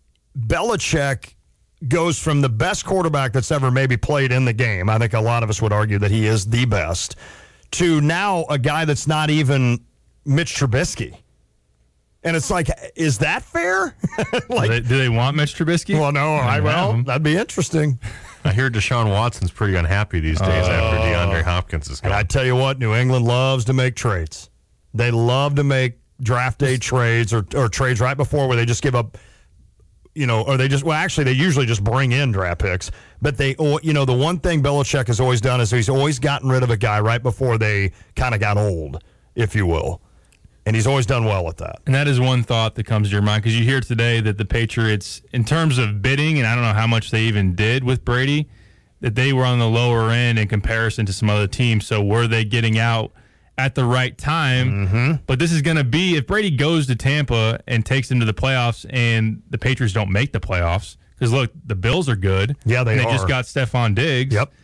Belichick goes from the best quarterback that's ever maybe played in the game. I think a lot of us would argue that he is the best, to now a guy that's not even Mitch Trubisky. And it's like, is that fair? Like, do, they, do they want Mitch Trubisky? Well, no. I, well, that'd be interesting. I hear Deshaun Watson's pretty unhappy these days Uh, after DeAndre Hopkins is gone. And I tell you what, New England loves to make trades. They love to make draft day trades or, or trades right before where they just give up, you know, or they just, well, actually, they usually just bring in draft picks. But they, you know, the one thing Belichick has always done is he's always gotten rid of a guy right before they kind of got old, if you will. And he's always done well with that. And that is one thought that comes to your mind because you hear today that the Patriots, in terms of bidding, and I don't know how much they even did with Brady, that they were on the lower end in comparison to some other teams. So were they getting out at the right time? Mm-hmm. But this is going to be, if Brady goes to Tampa and takes them to the playoffs and the Patriots don't make the playoffs, because look, the Bills are good. Yeah, they and they are. just got Stephon Diggs. Yep.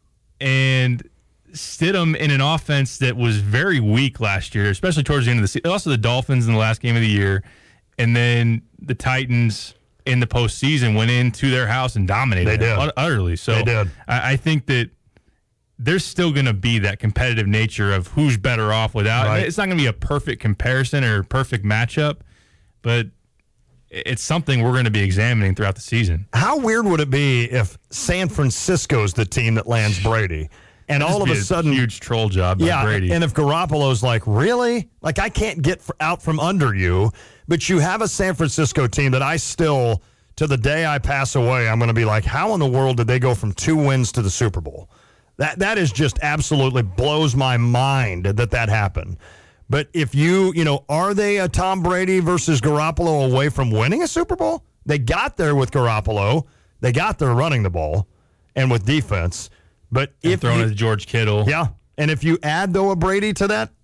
And Stidham in an offense that was very weak last year, especially towards the end of the season. Also, the Dolphins in the last game of the year, and then the Titans in the postseason went into their house and dominated. They did. them utterly. So They did. I, I think that there's still going to be that competitive nature of who's better off without. Right. It's not going to be a perfect comparison or perfect matchup, but it's something we're going to be examining throughout the season. How weird would it be if San Francisco's the team that lands Brady? And It'd all of just a be sudden, huge troll job by yeah, Brady. and if Garoppolo's like, really? Like, I can't get f- out from under you, but you have a San Francisco team that I still, to the day I pass away, I'm going to be like, how in the world did they go from two wins to the Super Bowl? That That is just absolutely blows my mind that that happened. But if you, you know, are they a Tom Brady versus Garoppolo away from winning a Super Bowl? They got there with Garoppolo. They got there running the ball and with defense. But And if throwing you, it to George Kittle. yeah, and if you add, though, a Brady to that,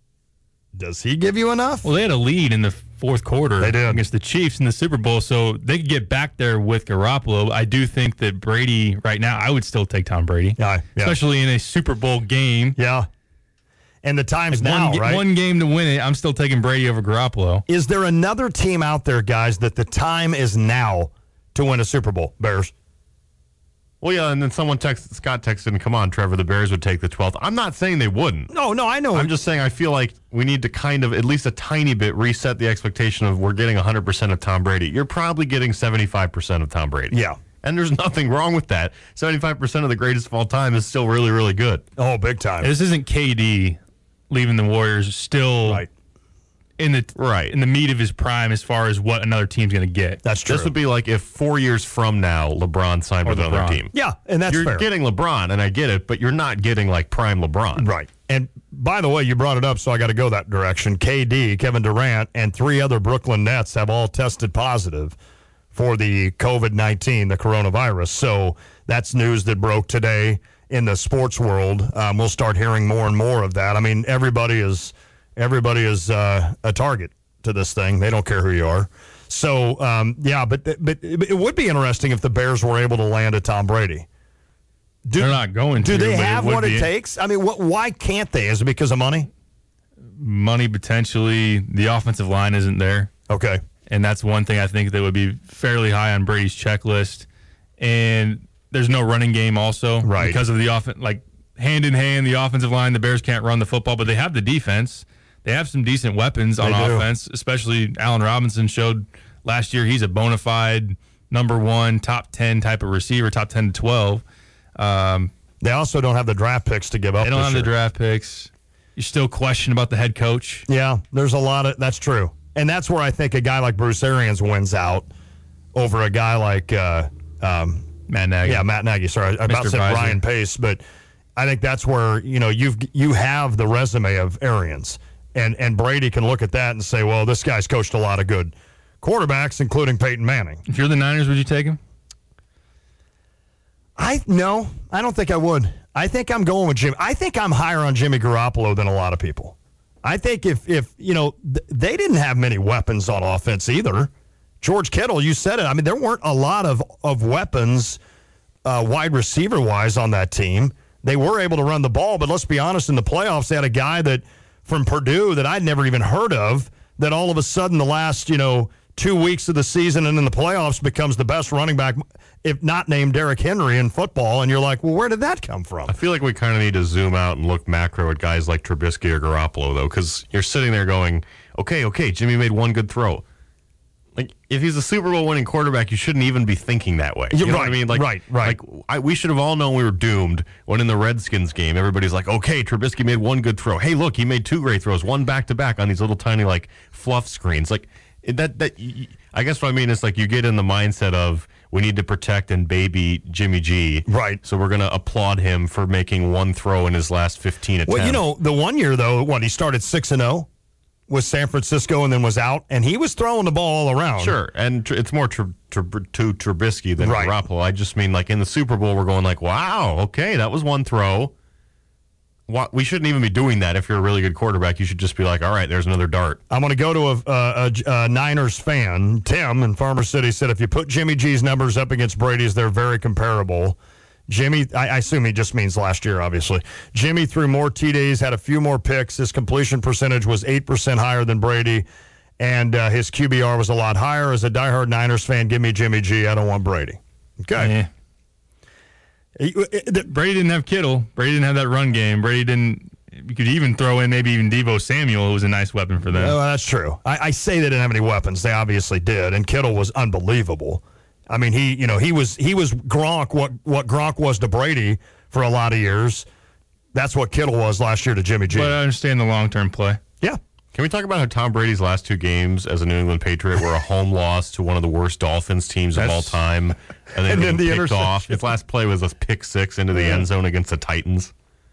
does he give you enough? Well, they had a lead in the fourth quarter They did. against the Chiefs in the Super Bowl, so they could get back there with Garoppolo. I do think that Brady, right now, I would still take Tom Brady, Yeah, yeah. especially in a Super Bowl game. Yeah. And the time's now, one, ga- right? one game to win it, I'm still taking Brady over Garoppolo. Is there another team out there, guys, that the time is now to win a Super Bowl? Bears. Well, yeah, and then someone texted, Scott texted, and come on, Trevor, the Bears would take the twelfth. I'm not saying they wouldn't. No, no, I know. I'm just saying I feel like we need to kind of, at least a tiny bit, reset the expectation of we're getting one hundred percent of Tom Brady. You're probably getting seventy-five percent of Tom Brady. Yeah. And there's nothing wrong with that. seventy-five percent of the greatest of all time is still really, really good. Oh, big time. This isn't K D leaving the Warriors still Right. in the Right. in the meat of his prime as far as what another team's going to get. That's true. This would be like if four years from now, LeBron signed Or with another LeBron. team. Yeah, and that's You're fair. getting LeBron, and I get it, but you're not getting like prime LeBron. Right. And by the way, you brought it up, so I got to go that direction. K D, Kevin Durant, and three other Brooklyn Nets have all tested positive for the COVID nineteen, the coronavirus. So that's news that broke today in the sports world. Um, we'll start hearing more and more of that. I mean, everybody is everybody is uh, a target to this thing. They don't care who you are. So, um, yeah, but, but it would be interesting if the Bears were able to land a Tom Brady. Do, They're not going do to. they but have would what it be takes? I mean, what, why can't they? Is it because of money? Money potentially. The offensive line isn't there. Okay. And that's one thing I think that would be fairly high on Brady's checklist. And there's no running game also. Right. Because of the offense, like hand in hand, the offensive line, the Bears can't run the football, but they have the defense. They have some decent weapons on They do. offense, especially Allen Robinson showed last year he's a bona fide number one, top ten type of receiver, top ten to twelve. Um, They also don't have the draft picks to give up. they don't this have the year. draft picks. You're still questioning about the head coach. Yeah, there's a lot of that's true, and that's where I think a guy like Bruce Arians wins out over a guy like uh, um, Matt Nagy. Yeah, Matt Nagy. Sorry, I about Mister said Visor. Ryan Pace, but I think that's where you know you've you have the resume of Arians, and and Brady can look at that and say, well, this guy's coached a lot of good quarterbacks, including Peyton Manning. If you're the Niners, would you take him? I no, I don't think I would. I think I'm going with Jimmy. I think I'm higher on Jimmy Garoppolo than a lot of people. I think if if you know th- they didn't have many weapons on offense either. George Kittle, you said it. I mean, there weren't a lot of of weapons, uh, wide receiver wise, on that team. They were able to run the ball, but let's be honest. In the playoffs, they had a guy that from Purdue that I'd never even heard of. That all of a sudden, the last you know two weeks of the season and in the playoffs becomes the best running back, if not named Derrick Henry in football. And you're like, well, where did that come from? I feel like we kind of need to zoom out and look macro at guys like Trubisky or Garoppolo, though, because you're sitting there going, okay, okay, Jimmy made one good throw. Like, if he's a Super Bowl winning quarterback, you shouldn't even be thinking that way. You You're know right, what I mean? Like, right, right. Like, I, we should have all known we were doomed when in the Redskins game, everybody's like, okay, Trubisky made one good throw. Hey, look, he made two great throws, one back-to-back on these little tiny, like, fluff screens. Like, that, that, I guess what I mean is, like, you get in the mindset of, we need to protect and baby Jimmy G. Right. So we're going to applaud him for making one throw in his last fifteen attempts. Well, you know, the one year, though, what, he started six and oh with San Francisco and then was out, and he was throwing the ball all around. Sure, and tr- it's more tr- tr- to Trubisky than Right. Garoppolo. I just mean, like, in the Super Bowl, we're going like, wow, okay, that was one throw. Wha- We shouldn't even be doing that. If you're a really good quarterback, you should just be like, all right, there's another dart. I'm going to go to a, a, a, a Niners fan. Tim in Farmer City said if you put Jimmy G's numbers up against Brady's, they're very comparable. Jimmy, I, I assume he just means last year, obviously. Jimmy threw more T Ds, had a few more picks. His completion percentage was eight percent higher than Brady, and uh, his Q B R was a lot higher. As a diehard Niners fan, give me Jimmy G. I don't want Brady. Okay. Yeah. Brady didn't have Kittle. Brady didn't have that run game. Brady didn't. You could even throw in maybe even Deebo Samuel, who was a nice weapon for them. Well, that's true. I, I say they didn't have any weapons. They obviously did, and Kittle was unbelievable. I mean, he you know he was he was Gronk what what Gronk was to Brady for a lot of years. That's what Kittle was last year to Jimmy G. But I understand the long term play. Yeah. Can we talk about how Tom Brady's last two games as a New England Patriot were a home loss to one of the worst Dolphins teams of all That's- time, and then, And then being the picked off? interception. His last play was a pick six into the Yeah. end zone against the Titans.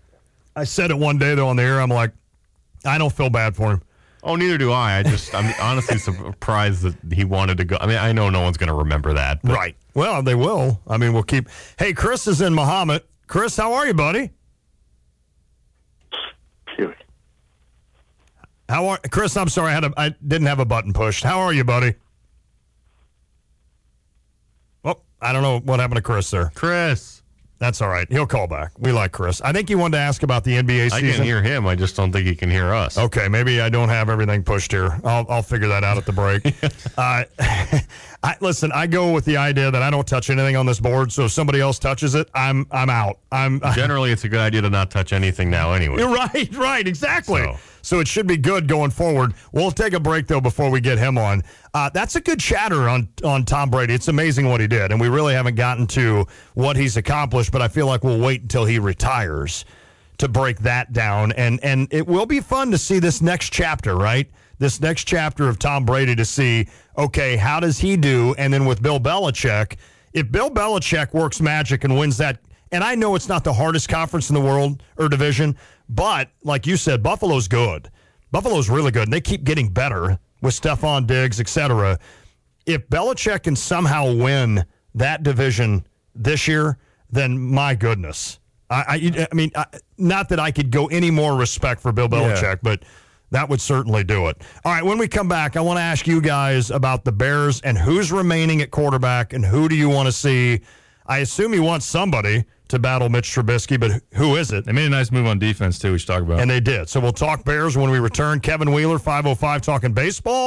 I said it one day though on the air. I'm like, I don't feel bad for him. Oh, neither do I. I just, I'm honestly surprised that he wanted to go. I mean, I know no one's going to remember that. But Right. Well, they will. I mean, we'll keep. Hey, Chris is in Muhammad. Chris, how are you, buddy? Good. How are Chris? I'm sorry, I had a, I didn't have a button pushed. How are you, buddy? Well, I don't know what happened to Chris there. Chris. That's all right. He'll call back. We like Chris. I think you wanted to ask about the N B A I season. can hear him. I just don't think he can hear us. Okay, maybe I don't have everything pushed here. I'll I'll figure that out at the break. uh, I, listen, I go with the idea that I don't touch anything on this board, so if somebody else touches it, I'm I'm out. I'm Generally, it's a good idea to not touch anything now anyway. You're right, right, exactly. So. So it should be good going forward. We'll take a break, though, before we get him on. Uh, that's a good chatter on, on Tom Brady. It's amazing what he did, and we really haven't gotten to what he's accomplished, but I feel like we'll wait until he retires to break that down. And, and it will be fun to see this next chapter, right? This next chapter of Tom Brady to see, okay, how does he do? And then with Bill Belichick, if Bill Belichick works magic and wins that, and I know it's not the hardest conference in the world or division, but like you said, Buffalo's good. Buffalo's really good, and they keep getting better with Stephon Diggs, et cetera. If Belichick can somehow win that division this year, then my goodness. I, I, I mean, I, not that I could go any more respect for Bill Belichick, Yeah. but that would certainly do it. All right, when we come back, I want to ask you guys about the Bears and who's remaining at quarterback and who do you want to see. I assume you want somebody to battle Mitch Trubisky, but who is it? They made a nice move on defense, too, we should talk about. And they did. So we'll talk Bears when we return. Kevin Wheeler, five oh five, talking baseball.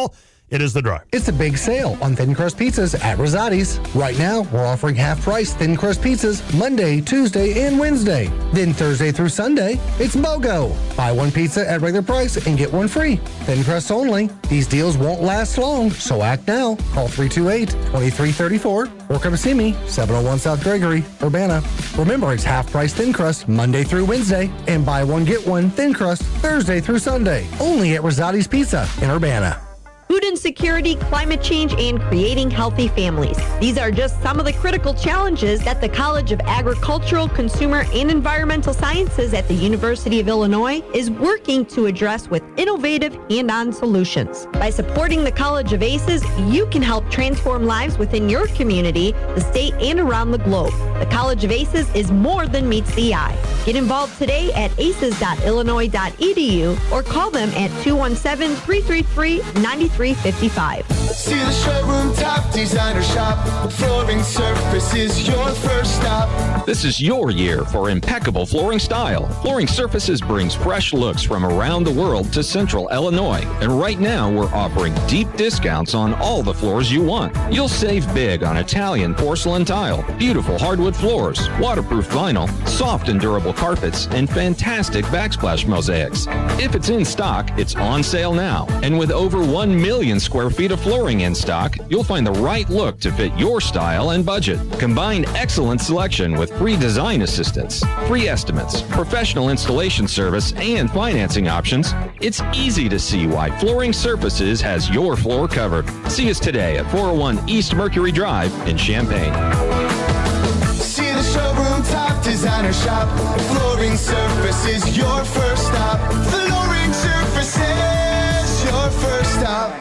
It is The Drive. It's a big sale on thin crust pizzas at Rosati's. Right now, we're offering half-price thin crust pizzas Monday, Tuesday, and Wednesday. Then Thursday through Sunday, it's BOGO. Buy one pizza at regular price and get one free. Thin crust only. These deals won't last long, so act now. Call three two eight, two three three four or come see me, seven oh one South Gregory, Urbana. Remember, it's half-price thin crust Monday through Wednesday and buy one, get one thin crust Thursday through Sunday. Only at Rosati's Pizza in Urbana. Food insecurity, climate change, and creating healthy families. These are just some of the critical challenges that the College of Agricultural, Consumer, and Environmental Sciences at the University of Illinois is working to address with innovative hand-on solutions. By supporting the College of ACES, you can help transform lives within your community, the state, and around the globe. The College of ACES is more than meets the eye. Get involved today at aces dot illinois dot e d u or call them at two one seven, three three three, nine three five five. See the showroom top designer shop. Flooring Surface is your first stop. This is your year for impeccable flooring style. Flooring Surfaces brings fresh looks from around the world to Central Illinois. And right now, we're offering deep discounts on all the floors you want. You'll save big on Italian porcelain tile, beautiful hardwood floors, waterproof vinyl, soft and durable carpets, and fantastic backsplash mosaics. If it's in stock, it's on sale now. And with over one million square feet of flooring in stock, you'll find the right look to fit your style and budget. Combine excellent selection with free design assistance, free estimates, professional installation service, and financing options. It's easy to see why Flooring Surfaces has your floor covered. See us today at four oh one East Mercury Drive in Champaign. See the showroom top designer shop. Flooring Surfaces your first stop. Flooring Surfaces your first stop.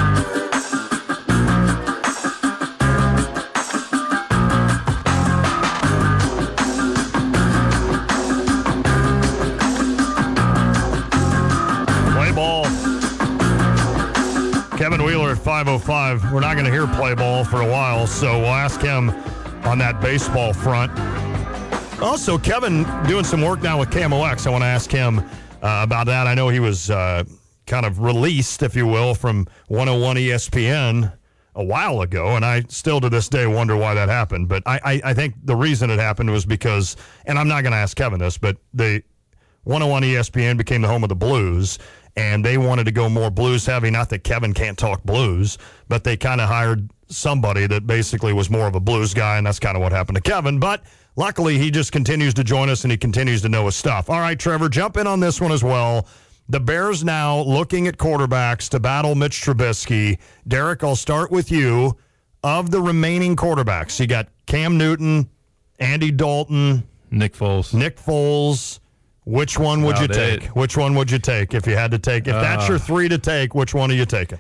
Kevin Wheeler at five oh five. We're not going to hear play ball for a while, so we'll ask him on that baseball front. Also, Kevin doing some work now with K M O X. I want to ask him uh, about that. I know he was uh, kind of released, if you will, from one oh one E S P N a while ago, and I still to this day wonder why that happened. But I, I, I think the reason it happened was because, and I'm not going to ask Kevin this, but the one oh one E S P N became the home of the Blues, and they wanted to go more blues heavy. Not that Kevin can't talk blues, but they kind of hired somebody that basically was more of a blues guy, and that's kind of what happened to Kevin. But luckily, he just continues to join us, and he continues to know his stuff. All right, Trevor, jump in on this one as well. The Bears now looking at quarterbacks to battle Mitch Trubisky. Derek, I'll start with you. Of the remaining quarterbacks, you got Cam Newton, Andy Dalton, Nick Foles. Nick Foles. Which one would you take? It. Which one would you take if you had to take? If uh, that's your three to take, which one are you taking?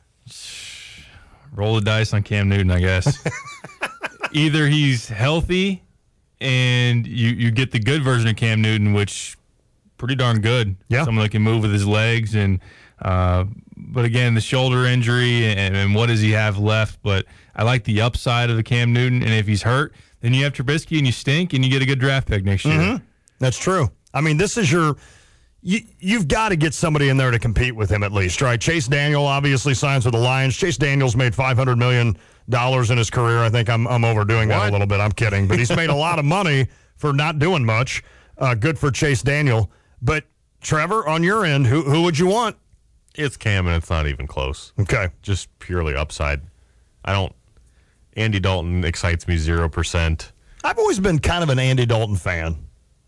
Roll the dice on Cam Newton, I guess. Either he's healthy and you, you get the good version of Cam Newton, which pretty darn good. Yeah. Someone that can move with his legs. and uh, But again, the shoulder injury and, and what does he have left? But I like the upside of the Cam Newton. And if he's hurt, then you have Trubisky and you stink and you get a good draft pick next year. Mm-hmm. That's true. I mean, this is your you, – you've got to get somebody in there to compete with him at least, right? Chase Daniel obviously signs with the Lions. Chase Daniel's made five hundred million dollars in his career. I think I'm, I'm overdoing what? that a little bit. I'm kidding. But he's made a lot of money for not doing much. Uh, good for Chase Daniel. But, Trevor, on your end, who who would you want? It's Cam, and it's not even close. Okay. Just purely upside. I don't – Andy Dalton excites me zero percent. I've always been kind of an Andy Dalton fan.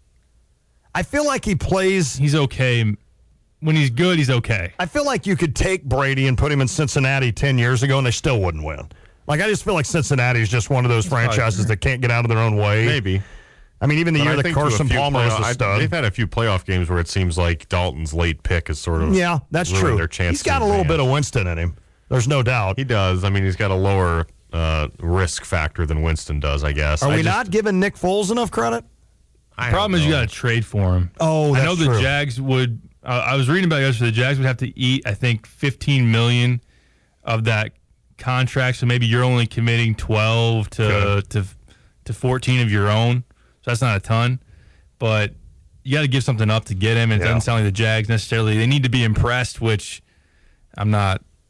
I feel like he plays. He's okay. When he's good, he's okay. I feel like you could take Brady and put him in Cincinnati ten years ago, and they still wouldn't win. Like, I just feel like Cincinnati is just one of those That's franchises that can't get out of their own way. Maybe. I mean, even the but year I that Carson Palmer playoff, was a stud. They've had a few playoff games where it seems like Dalton's late pick is sort of yeah, that's true. Their chance he's got a little bit of Winston in him. There's no doubt. He does. I mean, he's got a lower uh, risk factor than Winston does, I guess. Are I we just, not giving Nick Foles enough credit? The problem is you got to trade for him. Oh, that's I know the true. Jags would. Uh, I was reading about it yesterday. The Jags would have to eat, I think, fifteen million of that contract. So maybe you're only committing twelve to to to fourteen of your own. So that's not a ton, but you got to give something up to get him. And it yeah. doesn't sound like the Jags necessarily. They need to be impressed, which I'm not.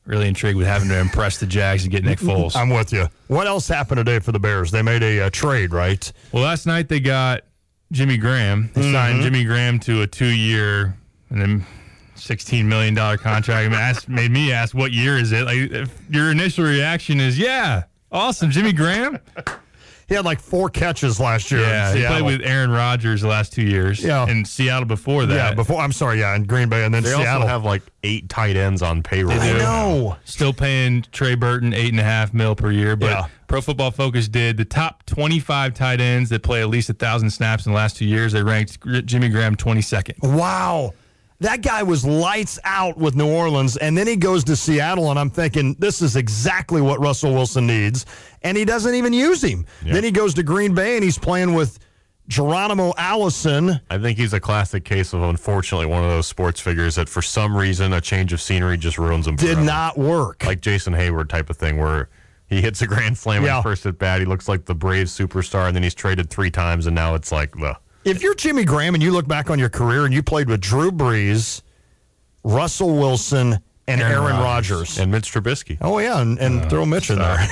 really intrigued with having to impress the Jags and get Nick Foles. I'm with you. What else happened today for the Bears? They made a, a trade, right? Well, last night they got Jimmy Graham. They mm-hmm. signed Jimmy Graham to a two-year and then sixteen million dollars contract. I mean, asked, made me ask, what year is it? Like, if your initial reaction is, yeah, awesome, Jimmy Graham. He had like four catches last year. Yeah, in he Seattle. played with Aaron Rodgers the last two years. Yeah, in Seattle before that. Yeah, before I'm sorry, yeah, in Green Bay and then they Seattle. also have like eight tight ends on payroll. I know. Still paying Trey Burton eight and a half mil per year, but yeah. Pro Football Focus did the top twenty-five tight ends that play at least a thousand snaps in the last two years. They ranked Jimmy Graham twenty-second. Wow. That guy was lights out with New Orleans, and then he goes to Seattle, and I'm thinking, this is exactly what Russell Wilson needs, and he doesn't even use him. Yeah. Then he goes to Green Bay, and he's playing with Geronimo Allison. I think he's a classic case of, unfortunately, one of those sports figures that for some reason a change of scenery just ruins him forever. Did not work. Like Jason Hayward type of thing where he hits a grand slam yeah. at first at bat, he looks like the Braves superstar, and then he's traded three times, and now it's like, the. If you're Jimmy Graham and you look back on your career and you played with Drew Brees, Russell Wilson, and Aaron, Aaron Rodgers. And Mitch Trubisky. Oh, yeah, and, and uh, throw Mitch in there.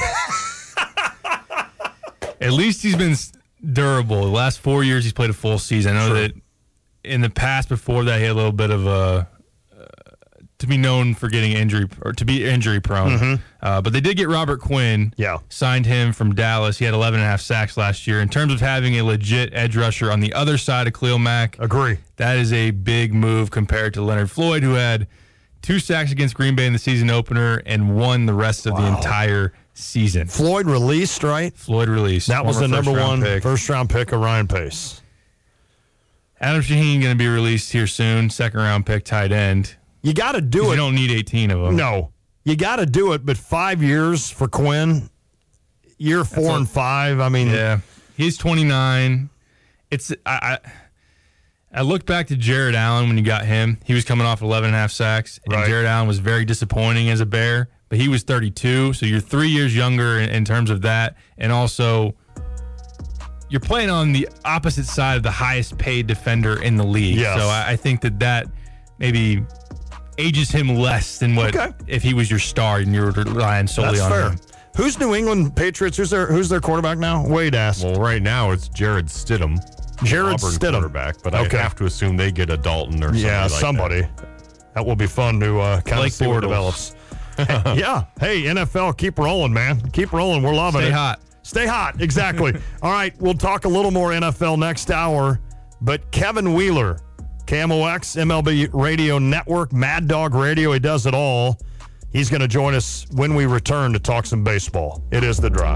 At least he's been durable. The last four years he's played a full season. I know sure. that in the past before that he had a little bit of a uh, to be known for getting injury or to be injury prone. Mm-hmm. Uh, but they did get Robert Quinn. Yeah. Signed him from Dallas. He had eleven and a half sacks last year. In terms of having a legit edge rusher on the other side of Khalil Mack, agree. That is a big move compared to Leonard Floyd, who had two sacks against Green Bay in the season opener and won the rest of wow. the entire season. Floyd released, right? Floyd released. That was the number one pick. first round pick of Ryan Pace. Adam Shaheen going to be released here soon. Second round pick, tight end. You got to do it. You don't need eighteen of them. No. You got to do it, but five years for Quinn, year four That's and a, five, I mean. Yeah. He's twenty-nine. It's I, I I look back to Jared Allen when you got him. He was coming off eleven and a half sacks, and right. Jared Allen was very disappointing as a Bear, but he was thirty-two, so you're three years younger in, in terms of that, and also you're playing on the opposite side of the highest paid defender in the league. Yes. So I, I think that that maybe ages him less than what okay. if he was your star and you were relying solely That's on fair. him. Who's New England Patriots? Who's their Who's their quarterback now? Wade asked. Well, right now it's Jared Stidham. Jared Auburn Stidham. quarterback, but okay. I have to assume they get a Dalton or somebody yeah, like somebody. That. that will be fun to uh, kind of see what develops. Hey, yeah. Hey, N F L, keep rolling, man. Keep rolling. We're loving Stay it. Stay hot. Stay hot. Exactly. All right, we'll talk a little more N F L next hour, but Kevin Wheeler, K M O X, M L B Radio Network, Mad Dog Radio, he does it all. He's going to join us when we return to talk some baseball. It is The Drive.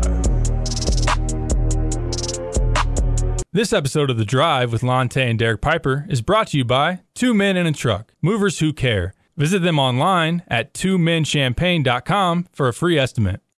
This episode of The Drive with Lonte and Derek Piper is brought to you by Two Men in a Truck, movers who care. Visit them online at two men champagne dot com for a free estimate.